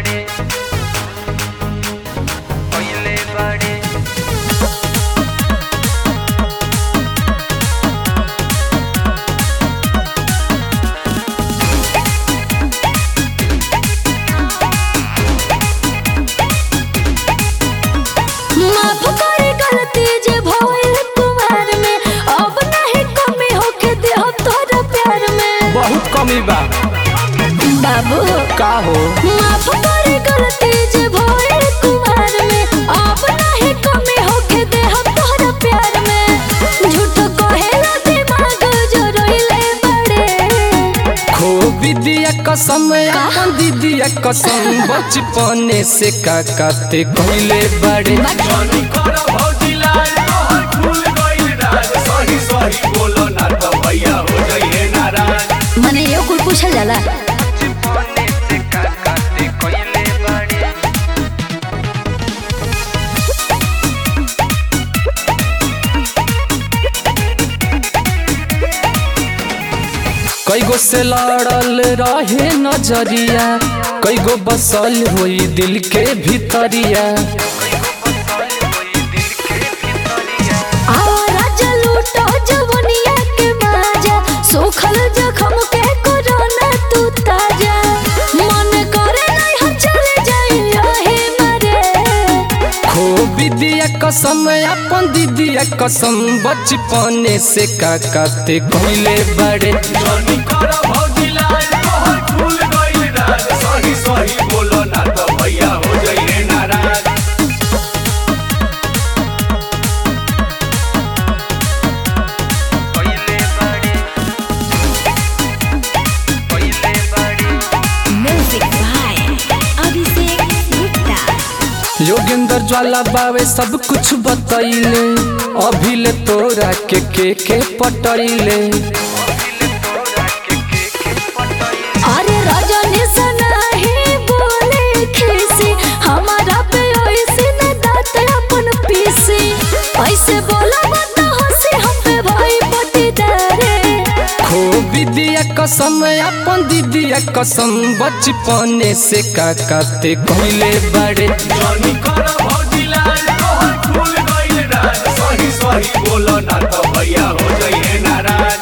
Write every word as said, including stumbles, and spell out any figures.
बड़े पहले बड़े माफ करे गलती जे भइल कुमार में, अब नहीं कमी होके देह तोरा प्यार में। बहुत कमी बा बाबू का हो। माफ करे गलती जे भइल कुमार में, अब नहीं कमी होके देह तोरा प्यार में। झूठ कहेला दिमाग जो रोइले बड़े। खो विदिया कसम अपन दीदिया कसम बचपने से का काते कहले बड़े। जानी कर भौजी लाल तोहर खुल गइल राज, सही सही बोलो ना तो भैया हो जाइए नाराज। मने यो कुल पूछल जाला। बचपने से का काते कहले बड़े कई गो से लड़ल रहे नजरिया, कई गो बसल हुई दिल के भीतरिया। आवारा जलूटो जवनिया के बाजा, सोखल जखम के कोरोना तू ताजा। मन करे नहीं हम चले जाई रहे मरे। खो विदिया कसम अपन दीदिया कसम बचपने से का काते कहले बड़े। जानी कर भौजी लाल तोहर खुल गइल राज, सही सही बोलो ना तो भैया हो जाइए नाराज। पहले बड़े पहले बड़े म्यूजिक बाय अभिषेक गुप्ता। योगेंद्र ज्वाला बावे सब कुछ बतैले, अभिले तोरा के के के पटैले। अरे रजनी सना ही बोले खीसी, हमारा पे ऐसे न दात अपन पीसी। ऐसे बोला मत हंसी हम पे भाई पटीदारे। खो विदिया कसम अपन दीदिया कसम बचपने से का काते कहले बड़े। जानी कर भौजी लाल तोहर खुल गइल राज, सही सही बोलो ना तो भैया हो जाइए नाराज।